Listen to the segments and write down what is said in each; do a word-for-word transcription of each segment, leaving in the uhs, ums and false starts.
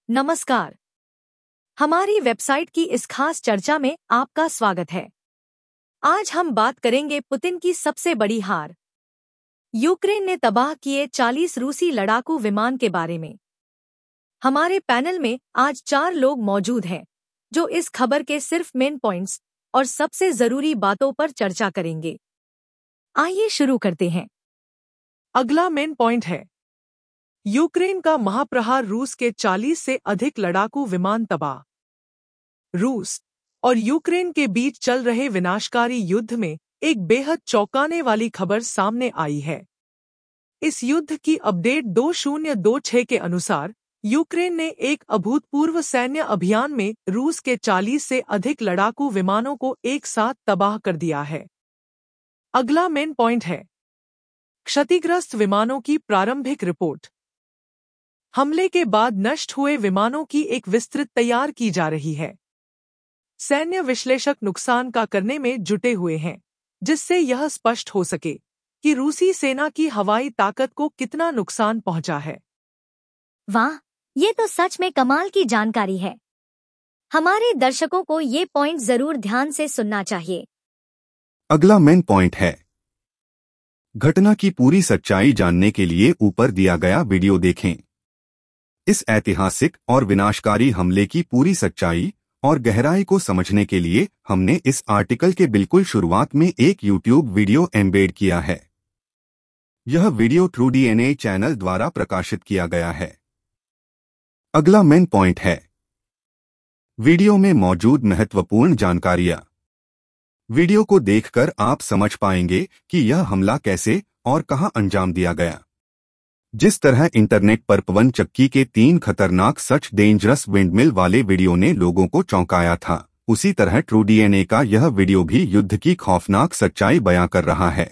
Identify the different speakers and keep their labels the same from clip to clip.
Speaker 1: नमस्कार। हमारी वेबसाइट की इस खास चर्चा में आपका स्वागत है। आज हम बात करेंगे पुतिन की सबसे बड़ी हार, यूक्रेन ने तबाह किए चालीस रूसी लड़ाकू विमान के बारे में। हमारे पैनल में आज चार लोग मौजूद हैं जो इस खबर के सिर्फ मेन पॉइंट्स और सबसे जरूरी बातों पर चर्चा करेंगे। आइए शुरू करते हैं।
Speaker 2: अगला मेन पॉइंट है यूक्रेन का महाप्रहार, रूस के चालीस से अधिक लड़ाकू विमान तबाह। रूस और यूक्रेन के बीच चल रहे विनाशकारी युद्ध में एक बेहद चौंकाने वाली खबर सामने आई है। इस युद्ध की अपडेट दो हज़ार छब्बीस के अनुसार यूक्रेन ने एक अभूतपूर्व सैन्य अभियान में रूस के चालीस से अधिक लड़ाकू विमानों को एक साथ तबाह कर दिया है। अगला मेन पॉइंट है क्षतिग्रस्त विमानों की प्रारंभिक रिपोर्ट। हमले के बाद नष्ट हुए विमानों की एक विस्तृत तैयार की जा रही है। सैन्य विश्लेषक नुकसान का करने में जुटे हुए हैं, जिससे यह स्पष्ट हो सके कि रूसी सेना की हवाई ताकत को कितना नुकसान पहुंचा है।
Speaker 1: वाह, ये तो सच में कमाल की जानकारी है। हमारे दर्शकों को ये पॉइंट जरूर ध्यान से सुनना चाहिए।
Speaker 3: अगला मेन पॉइंट है घटना की पूरी सच्चाई जानने के लिए ऊपर दिया गया वीडियो देखें। इस ऐतिहासिक और विनाशकारी हमले की पूरी सच्चाई और गहराई को समझने के लिए हमने इस आर्टिकल के बिल्कुल शुरुआत में एक यूट्यूब वीडियो एम्बेड किया है। यह वीडियो ट्रू डीएनए चैनल द्वारा प्रकाशित किया गया है। अगला मेन पॉइंट है वीडियो में मौजूद महत्वपूर्ण जानकारियां। वीडियो को देखकर आप समझ पाएंगे कि यह हमला कैसे और कहां अंजाम दिया गया। जिस तरह इंटरनेट पर पवन चक्की के तीन खतरनाक सच डेंजरस विंडमिल वाले वीडियो ने लोगों को चौंकाया था, उसी तरह ट्रू डीएनए का यह वीडियो भी युद्ध की खौफनाक सच्चाई बयां कर रहा है।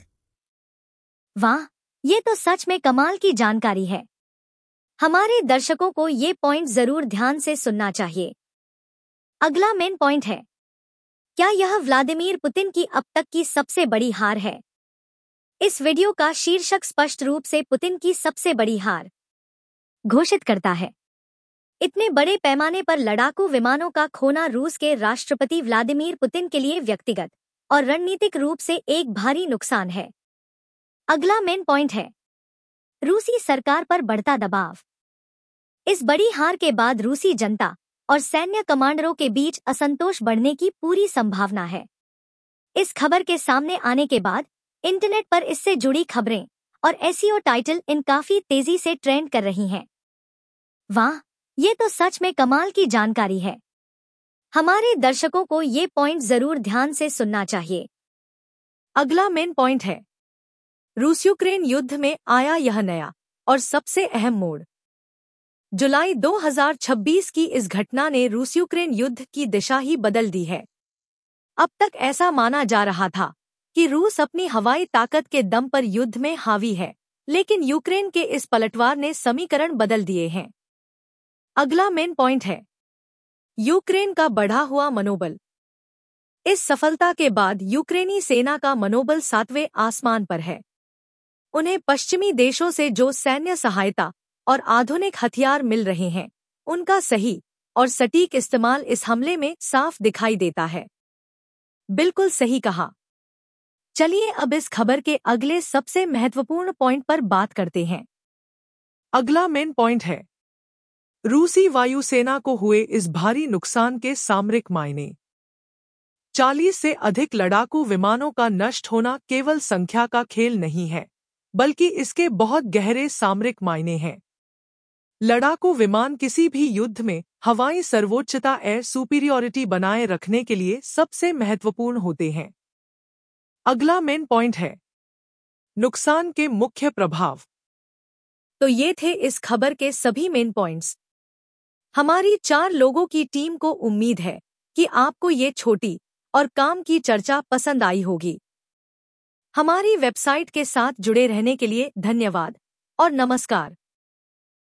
Speaker 1: वाह, ये तो सच में कमाल की जानकारी है। हमारे दर्शकों को ये पॉइंट जरूर ध्यान से सुनना चाहिए। अगला मेन पॉइंट है क्या यह व्लादिमीर पुतिन की अब तक की सबसे बड़ी हार है। इस वीडियो का शीर्षक स्पष्ट रूप से पुतिन की सबसे बड़ी हार घोषित करता है। इतने बड़े पैमाने पर लड़ाकू विमानों का खोना रूस के राष्ट्रपति व्लादिमीर पुतिन के लिए व्यक्तिगत और रणनीतिक रूप से एक भारी नुकसान है। अगला मेन पॉइंट है रूसी सरकार पर बढ़ता दबाव। इस बड़ी हार के बाद रूसी जनता और सैन्य कमांडरों के बीच असंतोष बढ़ने की पूरी संभावना है। इस खबर के सामने आने के बाद इंटरनेट पर इससे जुड़ी खबरें और एसईओ टाइटल इन काफी तेजी से ट्रेंड कर रही हैं। वाह, ये तो सच में कमाल की जानकारी है। हमारे दर्शकों को ये पॉइंट जरूर ध्यान से सुनना चाहिए।
Speaker 2: अगला मेन पॉइंट है रूस यूक्रेन युद्ध में आया यह नया और सबसे अहम मोड़। जुलाई दो हज़ार छब्बीस की इस घटना ने रूस यूक्रेन युद्ध की दिशा ही बदल दी है। अब तक ऐसा माना जा रहा था कि रूस अपनी हवाई ताकत के दम पर युद्ध में हावी है, लेकिन यूक्रेन के इस पलटवार ने समीकरण बदल दिए हैं। अगला मेन पॉइंट है यूक्रेन का बढ़ा हुआ मनोबल। इस सफलता के बाद यूक्रेनी सेना का मनोबल सातवें आसमान पर है। उन्हें पश्चिमी देशों से जो सैन्य सहायता और आधुनिक हथियार मिल रहे हैं, उनका सही और सटीक इस्तेमाल इस हमले में साफ दिखाई देता है। बिल्कुल सही कहा। चलिए अब इस खबर के अगले सबसे महत्वपूर्ण पॉइंट पर बात करते हैं। अगला मेन पॉइंट है रूसी वायुसेना को हुए इस भारी नुकसान के सामरिक मायने। चालीस से अधिक लड़ाकू विमानों का नष्ट होना केवल संख्या का खेल नहीं है, बल्कि इसके बहुत गहरे सामरिक मायने हैं। लड़ाकू विमान किसी भी युद्ध में हवाई सर्वोच्चता, एयर सुपीरियॉरिटी बनाए रखने के लिए सबसे महत्वपूर्ण होते हैं। अगला मेन पॉइंट है नुकसान के मुख्य प्रभाव। तो ये थे इस खबर के सभी मेन पॉइंट्स। हमारी चार लोगों की टीम को उम्मीद है कि आपको ये छोटी और काम की चर्चा पसंद आई होगी। हमारी वेबसाइट के साथ जुड़े रहने के लिए धन्यवाद और नमस्कार।